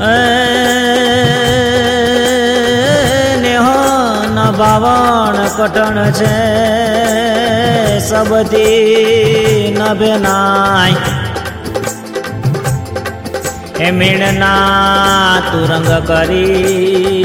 नेहो न बावण कटण छे सबती न बेनाय हे मीणना तुरंग करी